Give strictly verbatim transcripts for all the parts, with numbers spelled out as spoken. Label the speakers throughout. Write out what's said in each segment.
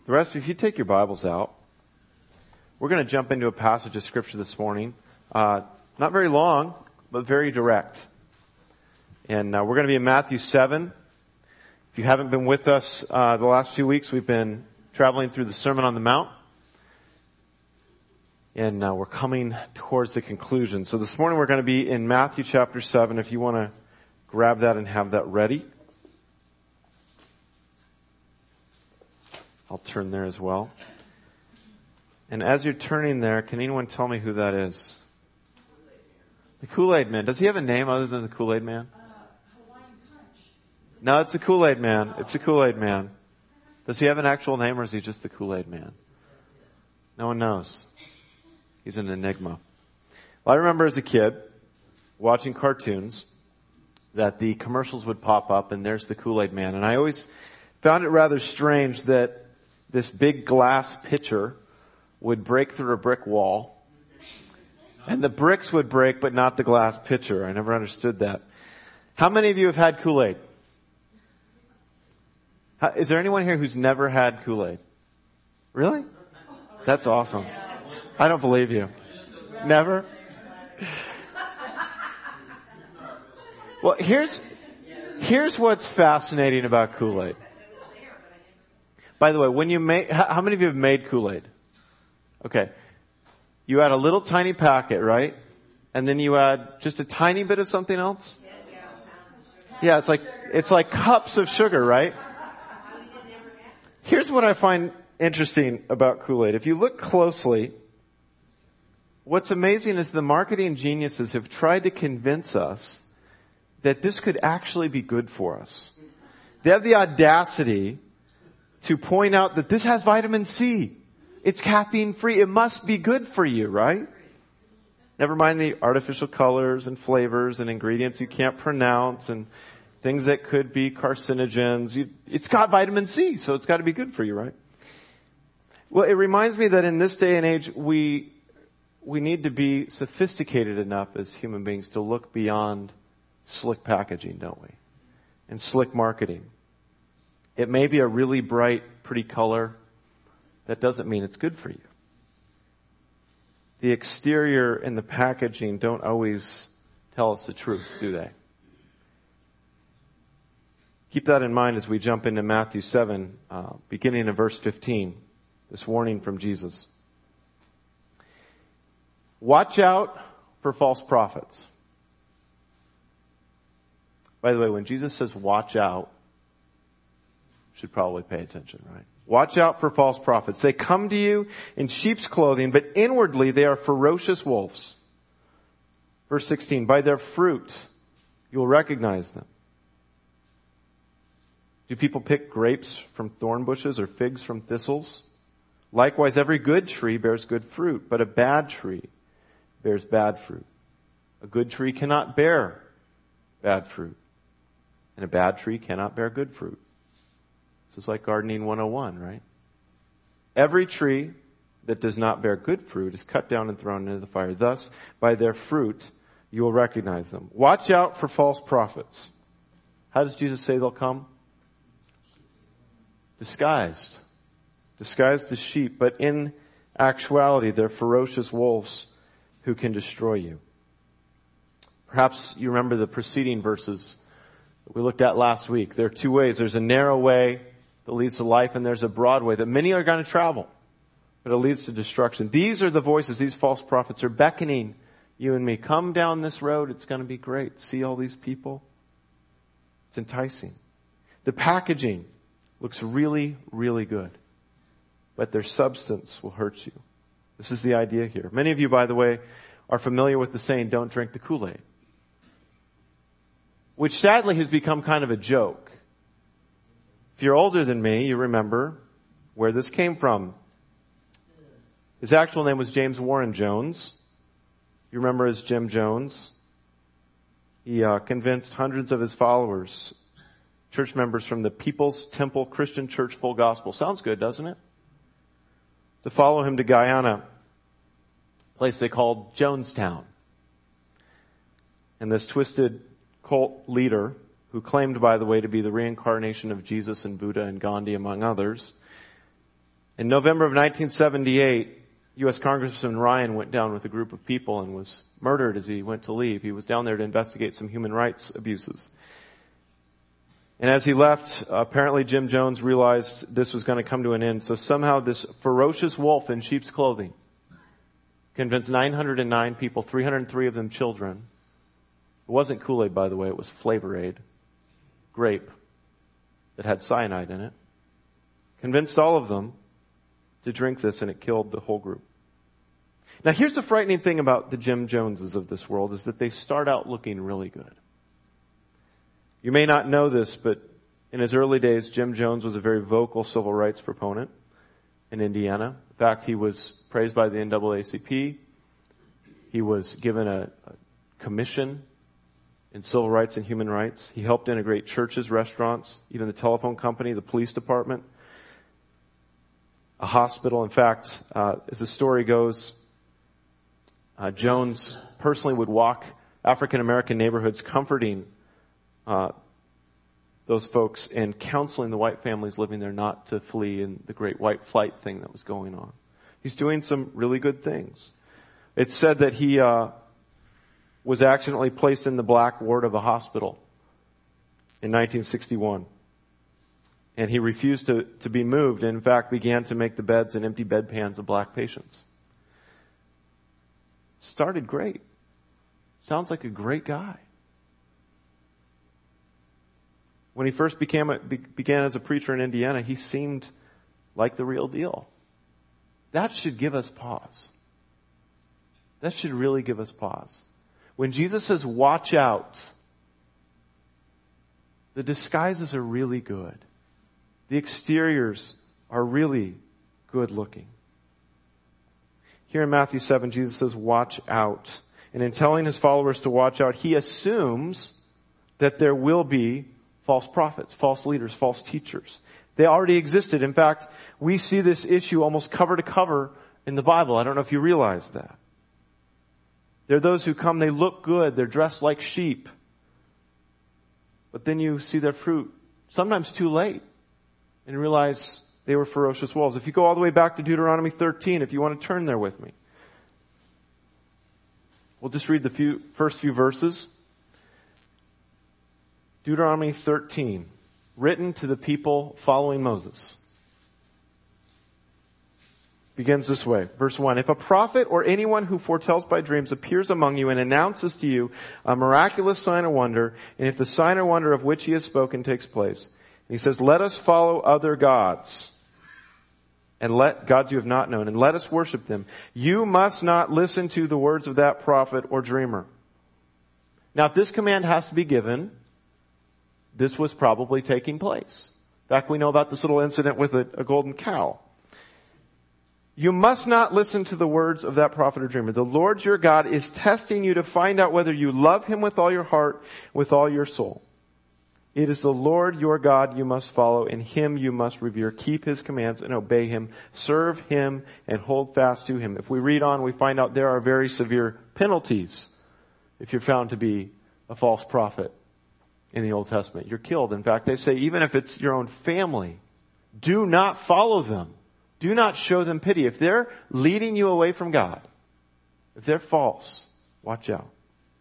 Speaker 1: The rest of you, if you take your Bibles out, we're going to jump into a passage of Scripture this morning. Uh, not very long, but very direct. And uh, we're going to be in Matthew seven. If you haven't been with us uh, the last few weeks, we've been traveling through the Sermon on the Mount. And uh, we're coming towards the conclusion. So this morning we're going to be in Matthew chapter seven. If you want to grab that and have that ready. I'll turn there as well. And as you're turning there, can anyone tell me who that is? The Kool-Aid Man. Does he have a name other than the Kool-Aid Man?
Speaker 2: Uh, Hawaiian Punch.
Speaker 1: No, it's the Kool-Aid Man. It's the Kool-Aid Man. Does he have an actual name or is he just the Kool-Aid Man? No one knows. He's an enigma. Well, I remember as a kid watching cartoons that the commercials would pop up and there's the Kool-Aid Man. And I always found it rather strange that this big glass pitcher would break through a brick wall. And the bricks would break, but not the glass pitcher. I never understood that. How many of you have had Kool-Aid? How, is there anyone here who's never had Kool-Aid? Really? That's awesome. I don't believe you. Never? Well, here's, here's what's fascinating about Kool-Aid. By the way, when you make, how many of you have made Kool-Aid? Okay. You add a little tiny packet, right? And then you add just a tiny bit of something else? Yeah, it's like, it's like cups of sugar, right? Here's what I find interesting about Kool-Aid. If you look closely, what's amazing is the marketing geniuses have tried to convince us that this could actually be good for us. They have the audacity to point out that this has vitamin C. It's caffeine free. It must be good for you, right? Never mind the artificial colors and flavors and ingredients you can't pronounce and things that could be carcinogens. You, it's got vitamin C, so it's got to be good for you, right? Well, it reminds me that in this day and age, we, we need to be sophisticated enough as human beings to look beyond slick packaging, don't we? And slick marketing. It may be a really bright, pretty color. That doesn't mean it's good for you. The exterior and the packaging don't always tell us the truth, do they? Keep that in mind as we jump into Matthew seven, uh, beginning in verse fifteen. This warning from Jesus. Watch out for false prophets. By the way, when Jesus says watch out, should probably pay attention, right? Watch out for false prophets. They come to you in sheep's clothing, but inwardly they are ferocious wolves. Verse sixteen, by their fruit you'll recognize them. Do people pick grapes from thorn bushes or figs from thistles? Likewise, every good tree bears good fruit, but a bad tree bears bad fruit. A good tree cannot bear bad fruit, and a bad tree cannot bear good fruit. This is like gardening one oh one, right? Every tree that does not bear good fruit is cut down and thrown into the fire. Thus, by their fruit, you will recognize them. Watch out for false prophets. How does Jesus say they'll come? Disguised. Disguised as sheep, but in actuality, they're ferocious wolves who can destroy you. Perhaps you remember the preceding verses that we looked at last week. There are two ways. There's a narrow way that leads to life, and there's a broad way that many are going to travel, but it leads to destruction. These are the voices, these false prophets are beckoning you and me. Come down this road, it's going to be great. See all these people? It's enticing. The packaging looks really, really good, but their substance will hurt you. This is the idea here. Many of you, by the way, are familiar with the saying, don't drink the Kool-Aid, which sadly has become kind of a joke. If you're older than me, you remember where this came from. His actual name was James Warren Jones. You remember as Jim Jones. He uh, convinced hundreds of his followers, church members from the People's Temple Christian Church Full Gospel. Sounds good, doesn't it? To follow him to Guyana, a place they called Jonestown. And this twisted cult leader, who claimed, by the way, to be the reincarnation of Jesus and Buddha and Gandhi, among others, In November of nineteen seventy-eight, U S Congressman Ryan went down with a group of people and was murdered as he went to leave. He was down there to investigate some human rights abuses. And as he left, apparently Jim Jones realized this was going to come to an end. So somehow this ferocious wolf in sheep's clothing convinced nine hundred nine people, three hundred three of them children. It wasn't Kool-Aid, by the way. It was Flavor Aid. Grape that had cyanide in it. Convinced all of them to drink this, and it killed the whole group. Now here's the frightening thing about the Jim Joneses of this world is that they start out looking really good. You may not know this, but in his early days, Jim Jones was a very vocal civil rights proponent in Indiana. In fact, he was praised by the N double A C P. He was given a, a commission in civil rights and human rights. He helped integrate churches, restaurants, even the telephone company, the police department, a hospital. In fact, uh, as the story goes, uh, Jones personally would walk African American neighborhoods comforting uh, those folks and counseling the white families living there not to flee in the great white flight thing that was going on. He's doing some really good things. It's said that he uh, was accidentally placed in the black ward of a hospital in nineteen sixty-one. And he refused to, to be moved and in fact began to make the beds and empty bedpans of black patients. Started great. Sounds like a great guy. When he first became a, be, began as a preacher in Indiana, he seemed like the real deal. That should give us pause. That should really give us pause. When Jesus says, watch out, the disguises are really good. The exteriors are really good looking. Here in Matthew seven, Jesus says, watch out. And in telling his followers to watch out, he assumes that there will be false prophets, false leaders, false teachers. They already existed. In fact, we see this issue almost cover to cover in the Bible. I don't know if you realize that. There are those who come, they look good, they're dressed like sheep. But then you see their fruit, sometimes too late, and realize they were ferocious wolves. If you go all the way back to Deuteronomy thirteen, if you want to turn there with me. We'll just read the few, first few verses. Deuteronomy thirteen, written to the people following Moses. Begins this way. Verse one. If a prophet or anyone who foretells by dreams appears among you and announces to you a miraculous sign or wonder, and if the sign or wonder of which he has spoken takes place, and he says, let us follow other gods, and let gods you have not known, and let us worship them, you must not listen to the words of that prophet or dreamer. Now, if this command has to be given, this was probably taking place. In fact, we know about this little incident with a, a golden cow. You must not listen to the words of that prophet or dreamer. The Lord your God is testing you to find out whether you love him with all your heart, with all your soul. It is the Lord your God you must follow, and him you must revere. Keep his commands and obey him. Serve him and hold fast to him. If we read on, we find out there are very severe penalties if you're found to be a false prophet in the Old Testament. You're killed. In fact, they say even if it's your own family, do not follow them. Do not show them pity. If they're leading you away from God, if they're false, watch out.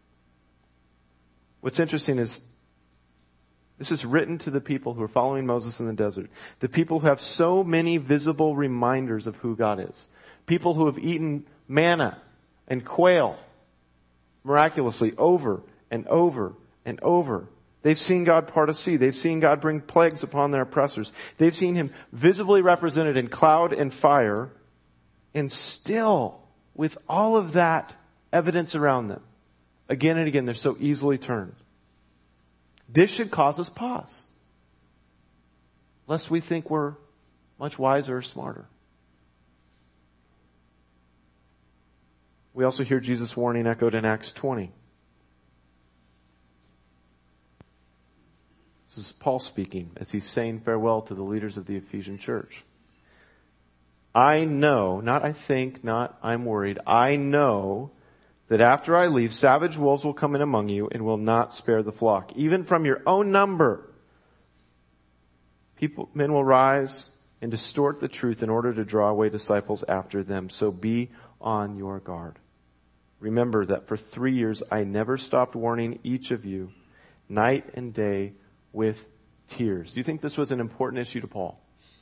Speaker 1: What's interesting is this is written to the people who are following Moses in the desert. The people who have so many visible reminders of who God is. People who have eaten manna and quail miraculously over and over and over. They've seen God part a sea. They've seen God bring plagues upon their oppressors. They've seen him visibly represented in cloud and fire. And still, with all of that evidence around them, again and again, they're so easily turned. This should cause us pause, lest we think we're much wiser or smarter. We also hear Jesus' warning echoed in Acts twenty. This is Paul speaking as he's saying farewell to the leaders of the Ephesian church. I know, not I think, not I'm worried, I know that after I leave, savage wolves will come in among you and will not spare the flock. Even from your own number, people, men will rise and distort the truth in order to draw away disciples after them. So be on your guard. Remember that for three years I never stopped warning each of you night and day with tears. Do you think this was an important issue to Paul?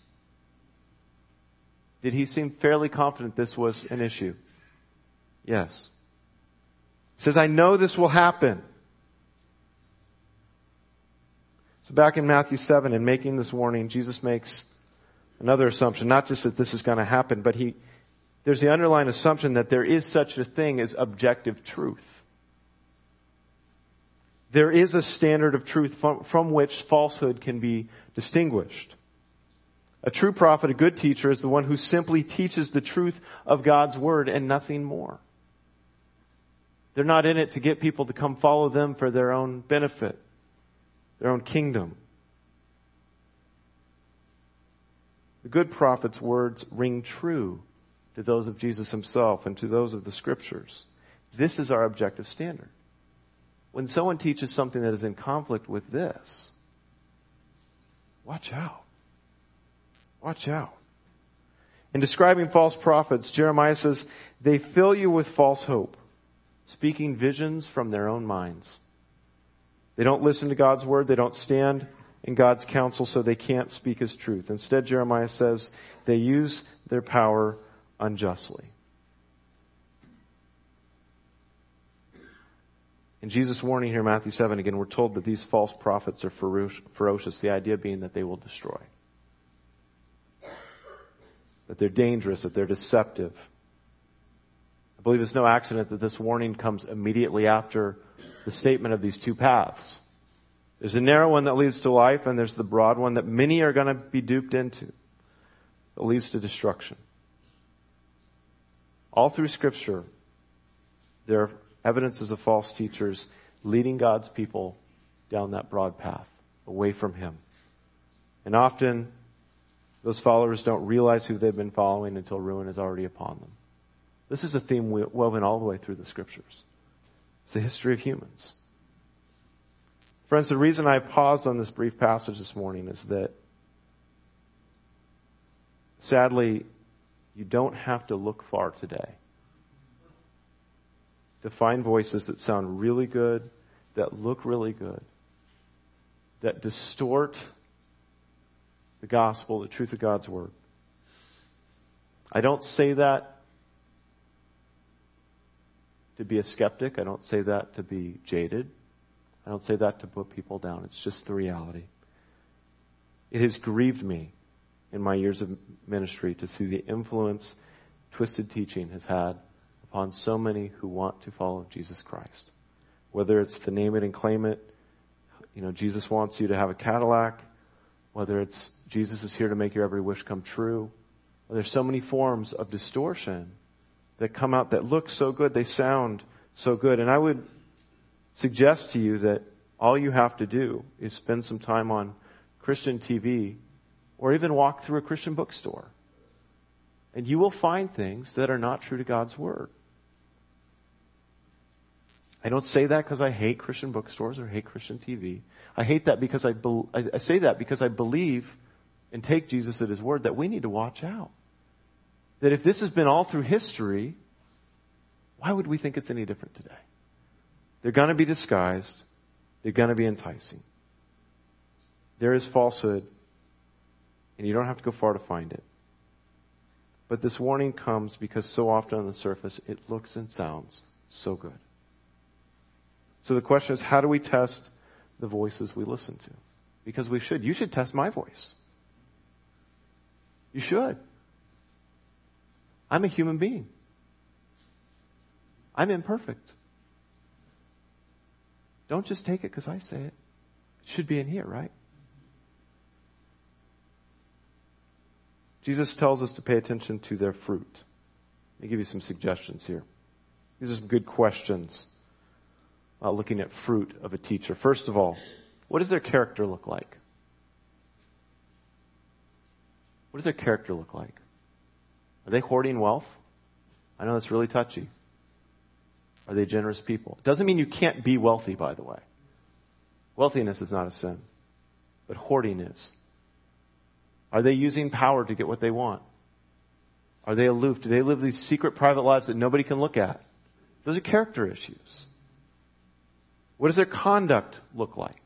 Speaker 1: Did he seem fairly confident this was an issue? Yes. He says, I know this will happen. So back in Matthew seven, in making this warning, Jesus makes another assumption, not just that this is going to happen, but he, there's the underlying assumption that there is such a thing as objective truth. There is a standard of truth from, from which falsehood can be distinguished. A true prophet, a good teacher, is the one who simply teaches the truth of God's word and nothing more. They're not in it to get people to come follow them for their own benefit, their own kingdom. The good prophet's words ring true to those of Jesus himself and to those of the scriptures. This is our objective standard. When someone teaches something that is in conflict with this, watch out. Watch out. In describing false prophets, Jeremiah says, they fill you with false hope, speaking visions from their own minds. They don't listen to God's word. They don't stand in God's counsel, so they can't speak his truth. Instead, Jeremiah says, they use their power unjustly. In Jesus' warning here in Matthew seven, again, we're told that these false prophets are ferocious, the idea being that they will destroy. That they're dangerous, that they're deceptive. I believe it's no accident that this warning comes immediately after the statement of these two paths. There's a narrow one that leads to life, and there's the broad one that many are going to be duped into, that leads to destruction. All through Scripture, there are evidences of false teachers leading God's people down that broad path, away from him. And often, those followers don't realize who they've been following until ruin is already upon them. This is a theme woven all the way through the Scriptures. It's the history of humans. Friends, the reason I paused on this brief passage this morning is that, sadly, you don't have to look far today to find voices that sound really good, that look really good, that distort the gospel, the truth of God's word. I don't say that to be a skeptic. I don't say that to be jaded. I don't say that to put people down. It's just the reality. It has grieved me in my years of ministry to see the influence twisted teaching has had upon so many who want to follow Jesus Christ. Whether it's the name it and claim it, you know, Jesus wants you to have a Cadillac, whether it's Jesus is here to make your every wish come true. There's so many forms of distortion that come out that look so good, they sound so good. And I would suggest to you that all you have to do is spend some time on Christian T V or even walk through a Christian bookstore. And you will find things that are not true to God's word. I don't say that because I hate Christian bookstores or hate Christian T V. I hate that because I, be, I, I say that because I believe and take Jesus at his word that we need to watch out. That if this has been all through history, why would we think it's any different today? They're going to be disguised. They're going to be enticing. There is falsehood, and you don't have to go far to find it. But this warning comes because so often on the surface it looks and sounds so good. So the question is, how do we test the voices we listen to? Because we should. You should test my voice. You should. I'm a human being. I'm imperfect. Don't just take it because I say it. It should be in here, right? Jesus tells us to pay attention to their fruit. Let me give you some suggestions here. These are some good questions uh, looking at fruit of a teacher. First of all, what does their character look like? What does their character look like? Are they hoarding wealth? I know that's really touchy. Are they generous people? It doesn't mean you can't be wealthy, by the way. Wealthiness is not a sin, but hoarding is. Are they using power to get what they want? Are they aloof? Do they live these secret private lives that nobody can look at? Those are character issues. What does their conduct look like?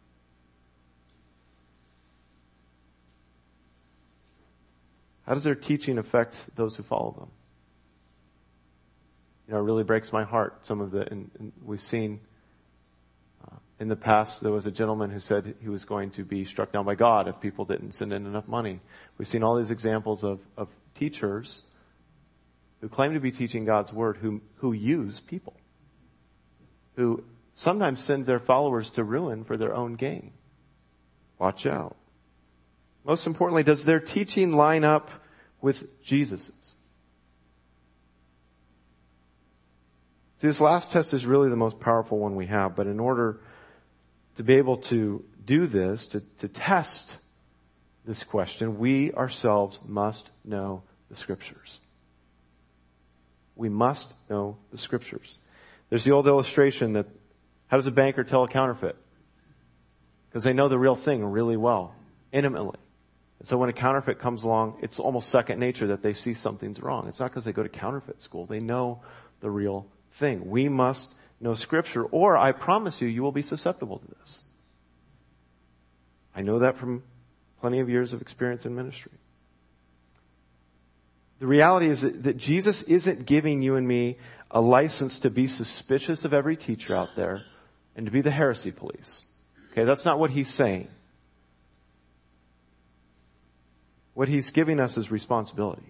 Speaker 1: How does their teaching affect those who follow them? You know, it really breaks my heart. Some of the, and, and we've seen uh, in the past, there was a gentleman who said he was going to be struck down by God if people didn't send in enough money. We've seen all these examples of, of teachers who claim to be teaching God's word, who, who use people, who sometimes send their followers to ruin for their own gain. Watch out. Most importantly, does their teaching line up with Jesus's? See, this last test is really the most powerful one we have, but in order to be able to do this, to, to test this question, we ourselves must know the Scriptures. We must know the Scriptures. There's the old illustration that, how does a banker tell a counterfeit? Because they know the real thing really well, intimately. And so when a counterfeit comes along, it's almost second nature that they see something's wrong. It's not because they go to counterfeit school. They know the real thing. We must know Scripture, or I promise you, you will be susceptible to this. I know that from plenty of years of experience in ministry. The reality is that, that Jesus isn't giving you and me a license to be suspicious of every teacher out there and to be the heresy police. Okay, that's not what he's saying. What he's giving us is responsibility.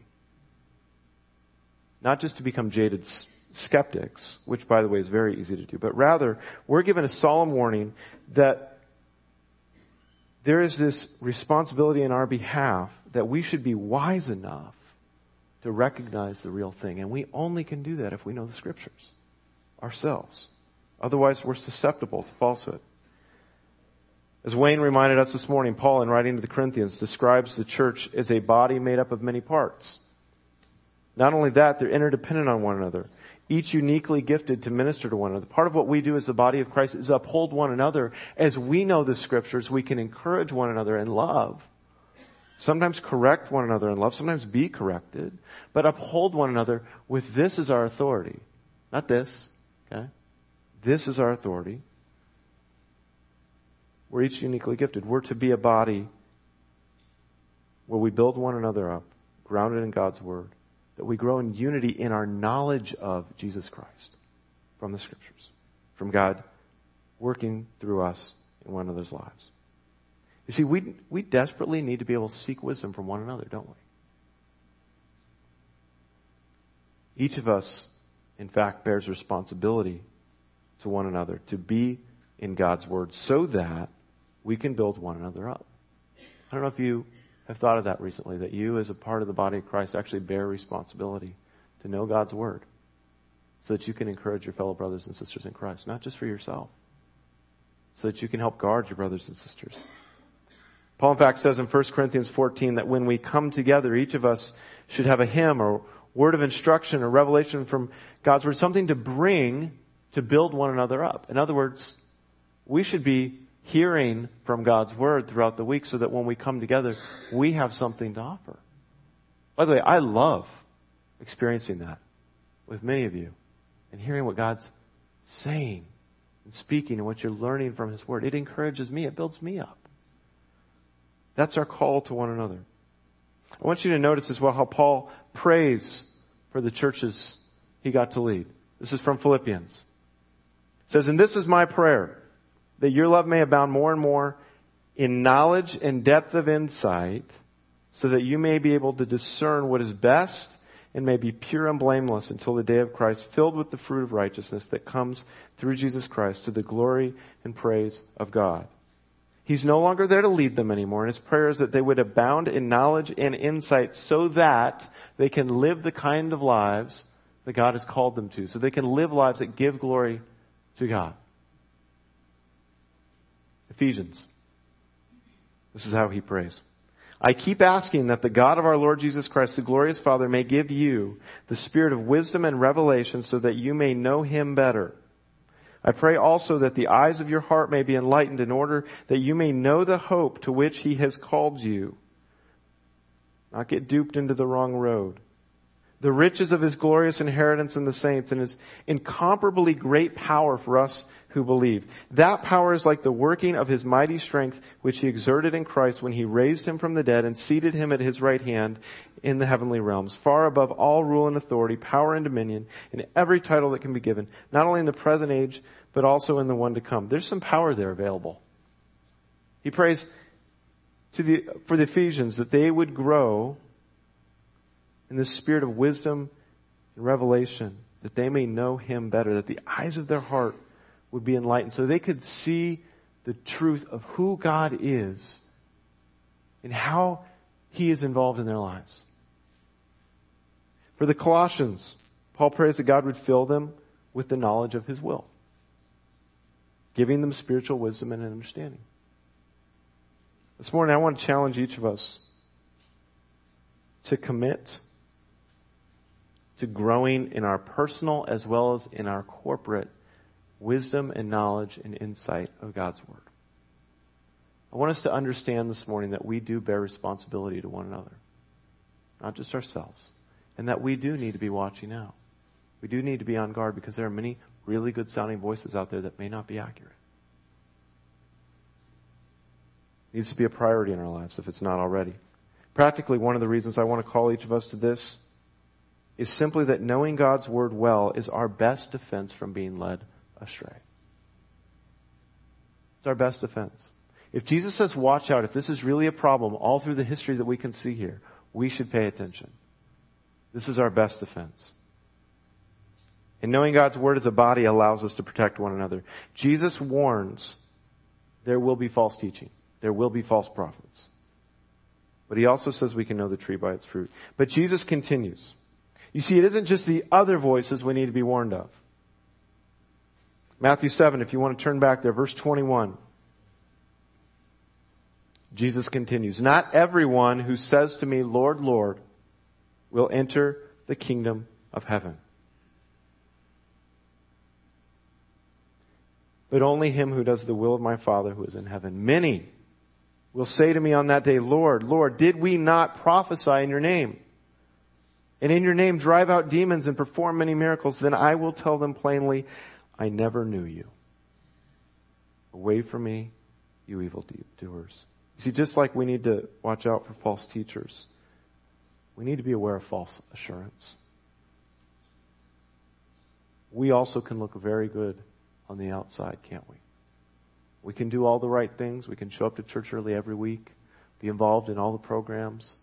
Speaker 1: Not just to become jaded skeptics, which, by the way, is very easy to do, but rather, we're given a solemn warning that there is this responsibility in our behalf that we should be wise enough to recognize the real thing. And we only can do that if we know the Scriptures ourselves. Otherwise, we're susceptible to falsehood. As Wayne reminded us this morning, Paul, in writing to the Corinthians, describes the church as a body made up of many parts. Not only that, they're interdependent on one another, each uniquely gifted to minister to one another. Part of what we do as the body of Christ is uphold one another. As we know the Scriptures, we can encourage one another in love. Sometimes correct one another in love, sometimes be corrected, but uphold one another with this as our authority. Not this, okay? This is our authority. We're each uniquely gifted. We're to be a body where we build one another up, grounded in God's Word, that we grow in unity in our knowledge of Jesus Christ from the Scriptures, from God working through us in one another's lives. You see, we we desperately need to be able to seek wisdom from one another, don't we? Each of us, in fact, bears responsibility to one another to be in God's Word so that we can build one another up. I don't know if you have thought of that recently, that you as a part of the body of Christ actually bear responsibility to know God's Word so that you can encourage your fellow brothers and sisters in Christ, not just for yourself, so that you can help guard your brothers and sisters. Paul, in fact, says in First Corinthians fourteen that when we come together, each of us should have a hymn or word of instruction or revelation from God's Word, something to bring to build one another up. In other words, we should be hearing from God's Word throughout the week so that when we come together, we have something to offer. By the way, I love experiencing that with many of you and hearing what God's saying and speaking and what you're learning from His Word. It encourages me. It builds me up. That's our call to one another. I want you to notice as well how Paul prays for the churches he got to lead. This is from Philippians. It says, "And this is my prayer, that your love may abound more and more in knowledge and depth of insight, so that you may be able to discern what is best and may be pure and blameless until the day of Christ, filled with the fruit of righteousness that comes through Jesus Christ to the glory and praise of God." He's no longer there to lead them anymore, and his prayer is that they would abound in knowledge and insight so that they can live the kind of lives that God has called them to, so they can live lives that give glory to God. Ephesians. This is how he prays. "I keep asking that the God of our Lord Jesus Christ, the glorious Father, may give you the spirit of wisdom and revelation so that you may know Him better. I pray also that the eyes of your heart may be enlightened in order that you may know the hope to which He has called you, not get duped into the wrong road. The riches of his glorious inheritance in the saints and his incomparably great power for us who believe. That power is like the working of his mighty strength, which he exerted in Christ when he raised him from the dead and seated him at his right hand in the heavenly realms, far above all rule and authority, power and dominion, and every title that can be given, not only in the present age, but also in the one to come. There's some power there available. He prays to the, for the Ephesians that they would grow in the spirit of wisdom and revelation, that they may know him better, that the eyes of their heart would be enlightened so they could see the truth of who God is and how he is involved in their lives. For the Colossians, Paul prays that God would fill them with the knowledge of his will, giving them spiritual wisdom and understanding. This morning I want to challenge each of us to commit to growing in our personal as well as in our corporate wisdom and knowledge and insight of God's Word. I want us to understand this morning that we do bear responsibility to one another, not just ourselves, and that we do need to be watching out. We do need to be on guard because there are many really good sounding voices out there that may not be accurate. It needs to be a priority in our lives if it's not already. Practically, one of the reasons I want to call each of us to this is simply that knowing God's Word well is our best defense from being led astray. It's our best defense. If Jesus says, watch out, if this is really a problem all through the history that we can see here, we should pay attention. This is our best defense. And knowing God's Word as a body allows us to protect one another. Jesus warns there will be false teaching. There will be false prophets. But he also says we can know the tree by its fruit. But Jesus continues. You see, it isn't just the other voices we need to be warned of. Matthew seven, if you want to turn back there, verse twenty-one. Jesus continues, not everyone who says to me, Lord, Lord, will enter the kingdom of heaven, but only him who does the will of my Father who is in heaven. Many will say to me on that day, Lord, Lord, did we not prophesy in your name? And in your name drive out demons and perform many miracles? Then I will tell them plainly, I never knew you. Away from me, you evil doers. You see, just like we need to watch out for false teachers, we need to be aware of false assurance. We also can look very good on the outside, can't we? We can do all the right things. We can show up to church early every week, be involved in all the programs.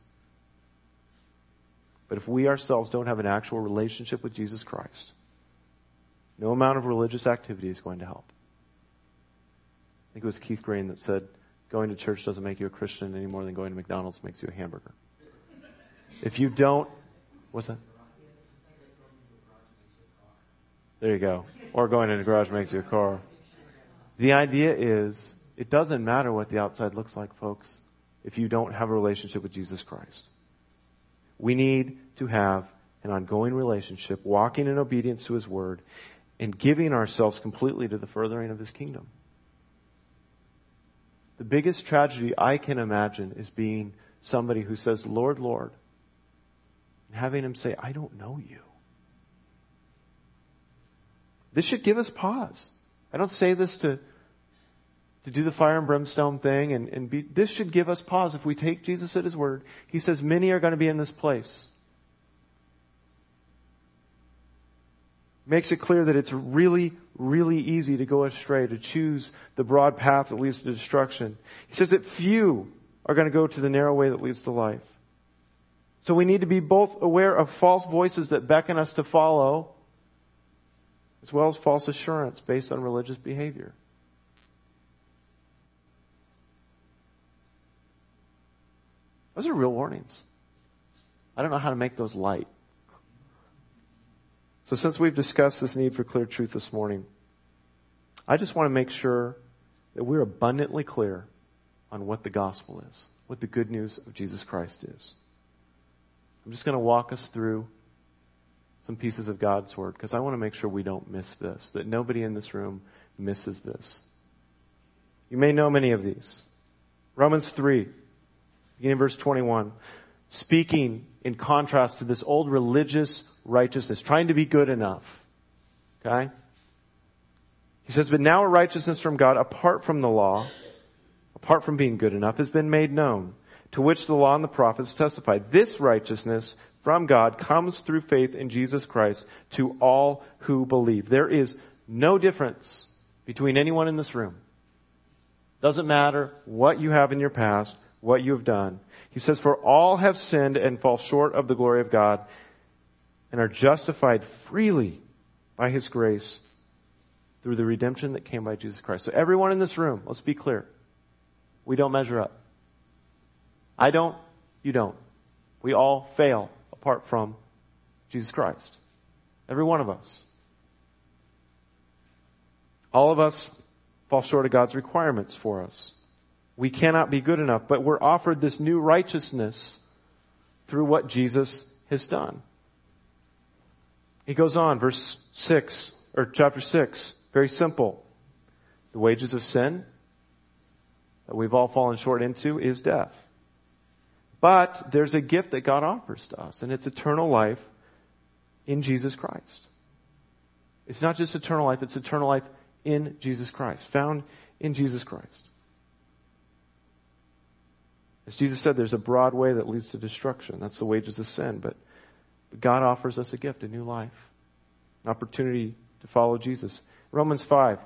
Speaker 1: But if we ourselves don't have an actual relationship with Jesus Christ, no amount of religious activity is going to help. I think it was Keith Green that said, going to church doesn't make you a Christian any more than going to McDonald's makes you a hamburger. If you don't, what's that? There you go. Or going in a garage makes you a car. The idea is, it doesn't matter what the outside looks like, folks, if you don't have a relationship with Jesus Christ. We need to have an ongoing relationship, walking in obedience to His Word, and giving ourselves completely to the furthering of His kingdom. The biggest tragedy I can imagine is being somebody who says, Lord, Lord, and having Him say, I don't know you. This should give us pause. I don't say this to, to do the fire and brimstone thing, and, and be, this should give us pause. If we take Jesus at His word, He says many are going to be in this place. Makes it clear that it's really, really easy to go astray, to choose the broad path that leads to destruction. He says that few are going to go to the narrow way that leads to life. So we need to be both aware of false voices that beckon us to follow, as well as false assurance based on religious behavior. Those are real warnings. I don't know how to make those light. So since we've discussed this need for clear truth this morning, I just want to make sure that we're abundantly clear on what the gospel is, what the good news of Jesus Christ is. I'm just going to walk us through some pieces of God's Word, because I want to make sure we don't miss this, that nobody in this room misses this. You may know many of these. Romans three, beginning verse twenty-one. speaking in contrast to this old religious righteousness, trying to be good enough. Okay? He says, but now a righteousness from God apart from the law, apart from being good enough, has been made known, to which the law and the prophets testify. This righteousness from God comes through faith in Jesus Christ to all who believe. There is no difference between anyone in this room. Doesn't matter what you have in your past, what you have done. He says, for all have sinned and fall short of the glory of God and are justified freely by His grace through the redemption that came by Jesus Christ. So everyone in this room, let's be clear. We don't measure up. I don't, you don't. We all fail apart from Jesus Christ. Every one of us. All of us fall short of God's requirements for us. We cannot be good enough, but we're offered this new righteousness through what Jesus has done. He goes on, verse six, or chapter six, very simple. The wages of sin that we've all fallen short into is death. But there's a gift that God offers to us, and it's eternal life in Jesus Christ. It's not just eternal life, it's eternal life in Jesus Christ, found in Jesus Christ. As Jesus said, there's a broad way that leads to destruction. That's the wages of sin. But God offers us a gift, a new life, an opportunity to follow Jesus. Romans five.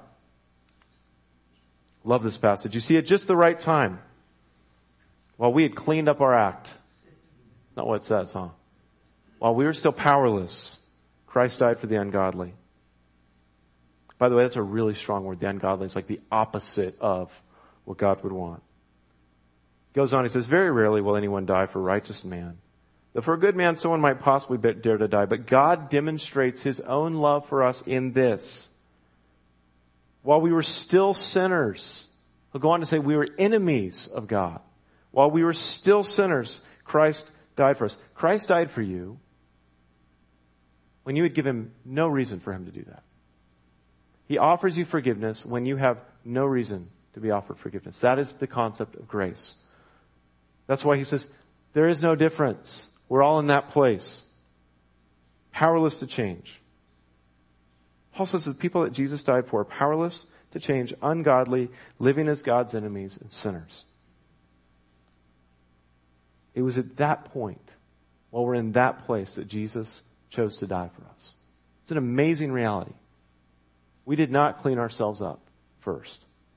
Speaker 1: Love this passage. You see, at just the right time, while we had cleaned up our act. That's not what it says, huh? While we were still powerless, Christ died for the ungodly. By the way, that's a really strong word, the ungodly. It's like the opposite of what God would want. He goes on, he says, very rarely will anyone die for a righteous man. Though for a good man, someone might possibly dare to die. But God demonstrates His own love for us in this. While we were still sinners, he'll go on to say we were enemies of God. While we were still sinners, Christ died for us. Christ died for you when you would give Him no reason for Him to do that. He offers you forgiveness when you have no reason to be offered forgiveness. That is the concept of grace. That's why He says, there is no difference. We're all in that place. Powerless to change. Paul says that the people that Jesus died for are powerless to change, ungodly, living as God's enemies and sinners. It was at that point, while we're in that place, that Jesus chose to die for us. It's an amazing reality. We did not clean ourselves up first.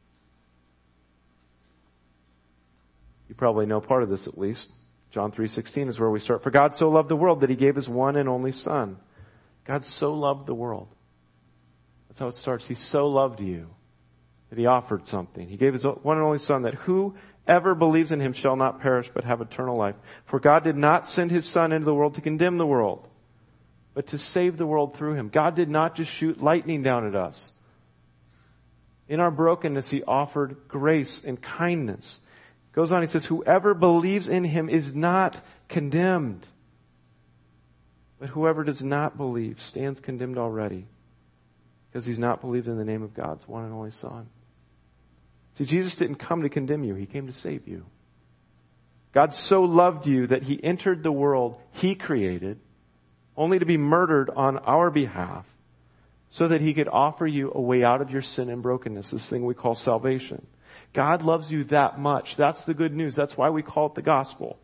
Speaker 1: You probably know part of this at least. John three sixteen is where we start. For God so loved the world that He gave His one and only Son. God so loved the world. That's how it starts. He so loved you that He offered something. He gave His one and only Son, that whoever believes in Him shall not perish but have eternal life. For God did not send His Son into the world to condemn the world, but to save the world through Him. God did not just shoot lightning down at us. In our brokenness, He offered grace and kindness. Goes on, He says, whoever believes in Him is not condemned. But whoever does not believe stands condemned already, because he's not believed in the name of God's one and only Son. See, Jesus didn't come to condemn you. He came to save you. God so loved you that He entered the world He created, only to be murdered on our behalf, so that He could offer you a way out of your sin and brokenness, this thing we call salvation. God loves you that much. That's the good news. That's why we call it the gospel.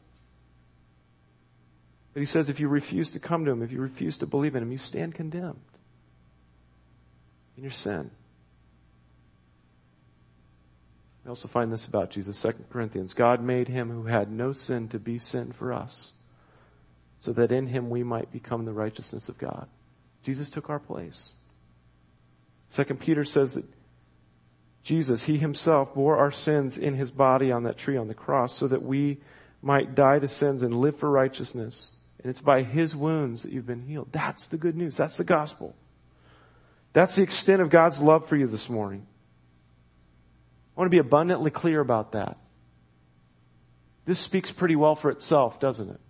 Speaker 1: But He says if you refuse to come to Him, if you refuse to believe in Him, you stand condemned in your sin. We also find this about Jesus, Second Corinthians. God made Him who had no sin to be sin for us, so that in Him we might become the righteousness of God. Jesus took our place. Second Peter says that Jesus, He Himself bore our sins in His body on that tree on the cross, so that we might die to sins and live for righteousness. And it's by His wounds that you've been healed. That's the good news. That's the gospel. That's the extent of God's love for you this morning. I want to be abundantly clear about that. This speaks pretty well for itself, doesn't it?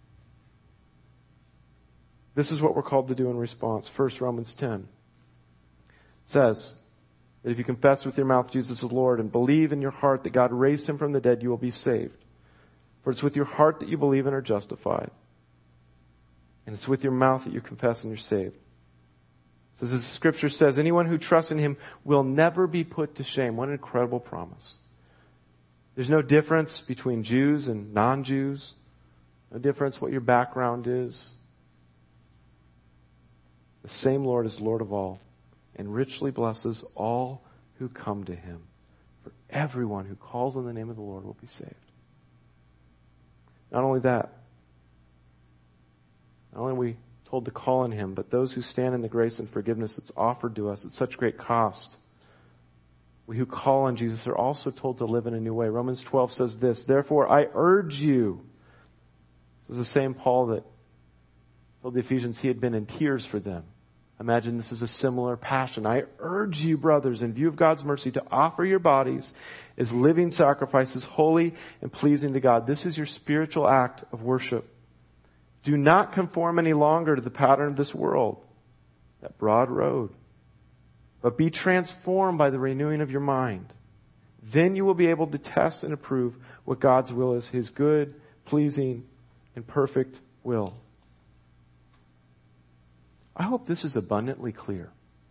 Speaker 1: This is what we're called to do in response. First, Romans ten says that if you confess with your mouth Jesus is Lord and believe in your heart that God raised Him from the dead, you will be saved. For it's with your heart that you believe and are justified, and it's with your mouth that you confess and you're saved. So as the scripture says, anyone who trusts in him will never be put to shame. What an incredible promise. There's no difference between Jews and non-Jews. No difference what your background is. The same Lord is Lord of all and richly blesses all who come to him. For everyone who calls on the name of the Lord will be saved. Not only that, not only are we told to call on him, but those who stand in the grace and forgiveness that's offered to us at such great cost, we who call on Jesus are also told to live in a new way. Romans twelve says this, therefore I urge you. This is the same Paul that told the Ephesians he had been in tears for them. Imagine this is a similar passion. I urge you, brothers, in view of God's mercy, to offer your bodies as living sacrifices, holy and pleasing to God. This is your spiritual act of worship. Do not conform any longer to the pattern of this world, that broad road, but be transformed by the renewing of your mind. Then you will be able to test and approve what God's will is, his good, pleasing, and perfect will. I hope this is abundantly clear.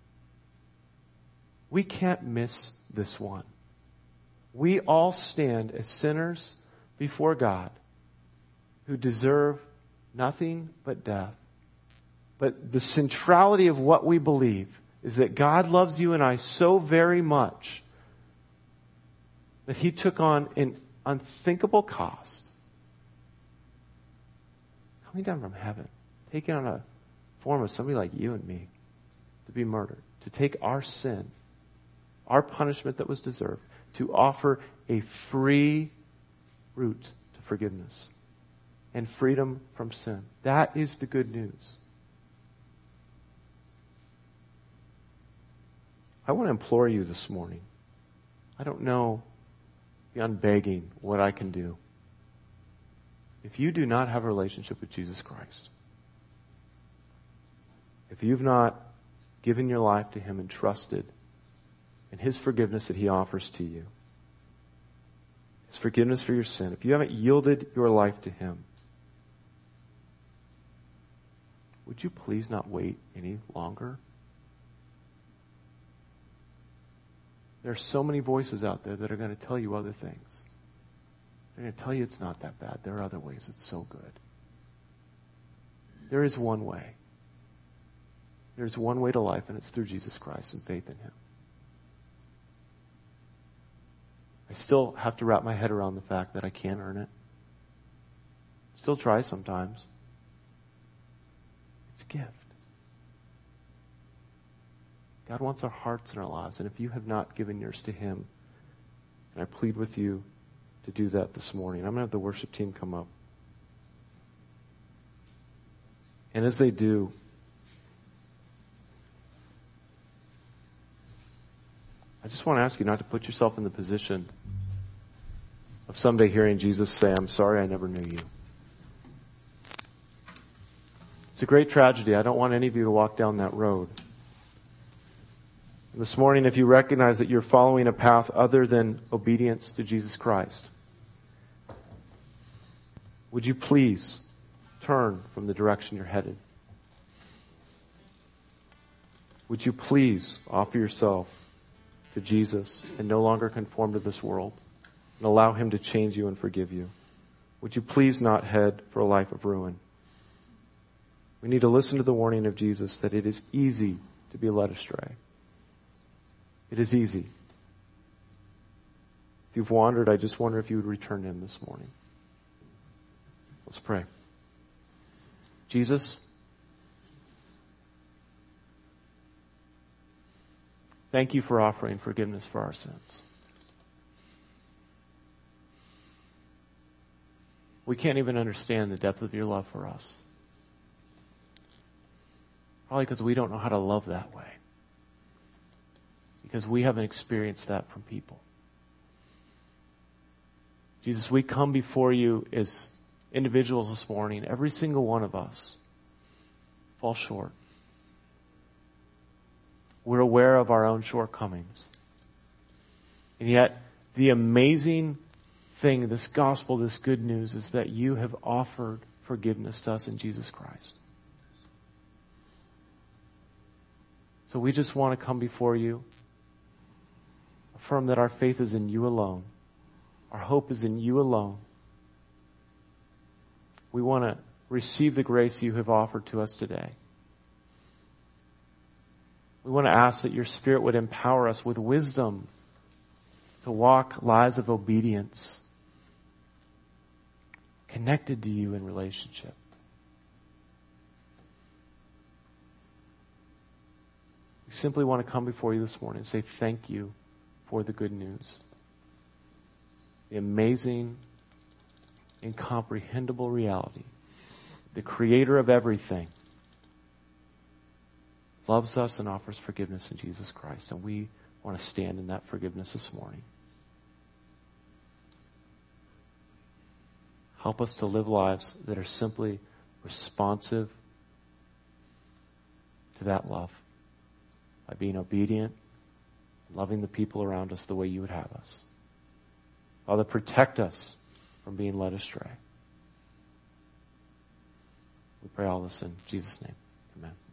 Speaker 1: We can't miss this one. We all stand as sinners before God who deserve nothing but death. But the centrality of what we believe is that God loves you and I so very much that he took on an unthinkable cost, coming down from heaven, taking on a form of somebody like you and me, to be murdered, to take our sin, our punishment that was deserved, to offer a free route to forgiveness and freedom from sin. That is the good news. I want to implore you this morning. I don't know, beyond begging, what I can do. If you do not have a relationship with Jesus Christ, if you've not given your life to him and trusted in his forgiveness that he offers to you, his forgiveness for your sin, if you haven't yielded your life to him, would you please not wait any longer? There are so many voices out there that are going to tell you other things. They're going to tell you it's not that bad. There are other ways it's so good. There is one way. There's one way to life, and it's through Jesus Christ and faith in him. I still have to wrap my head around the fact that I can't earn it. Still try sometimes. It's a gift. God wants our hearts and our lives, and if you have not given yours to him, and I plead with you to do that this morning. I'm going to have the worship team come up. And as they do, I just want to ask you not to put yourself in the position of someday hearing Jesus say, I'm sorry I never knew you. It's a great tragedy. I don't want any of you to walk down that road. And this morning, if you recognize that you're following a path other than obedience to Jesus Christ, would you please turn from the direction you're headed? Would you please offer yourself to Jesus and no longer conform to this world and allow him to change you and forgive you? Would you please not head for a life of ruin? We need to listen to the warning of Jesus that it is easy to be led astray. It is easy. If you've wandered, I just wonder if you would return to him this morning. Let's pray. Jesus, thank you for offering forgiveness for our sins. We can't even understand the depth of your love for us. Probably because we don't know how to love that way. Because we haven't experienced that from people. Jesus, we come before you as individuals this morning. Every single one of us fall short. We're aware of our own shortcomings. And yet, the amazing thing, this gospel, this good news is that you have offered forgiveness to us in Jesus Christ. So we just want to come before you, affirm that our faith is in you alone. Our hope is in you alone. We want to receive the grace you have offered to us today. We want to ask that your Spirit would empower us with wisdom to walk lives of obedience, connected to you in relationship. We simply want to come before you this morning and say thank you for the good news. The amazing, incomprehensible reality. The Creator of everything loves us and offers forgiveness in Jesus Christ. And we want to stand in that forgiveness this morning. Help us to live lives that are simply responsive to that love by being obedient, loving the people around us the way you would have us. Father, protect us from being led astray. We pray all this in Jesus' name. Amen.